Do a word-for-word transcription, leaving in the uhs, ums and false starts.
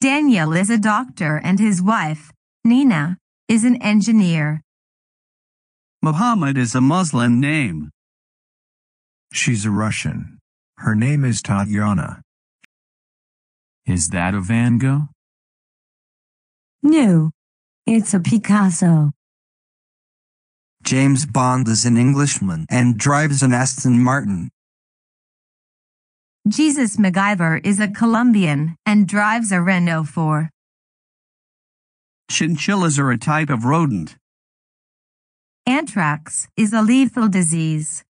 Daniel is a doctor and his wife, Nina, is an engineer. Muhammad is a Muslim name. She's a Russian. Her name is Tatiana. Is that a Van Gogh? No, it's a Picasso. James Bond is an Englishman and drives an Aston Martin. Jesus MacGyver is a Colombian and drives a Renault four. Chinchillas are a type of rodent. Anthrax is a lethal disease.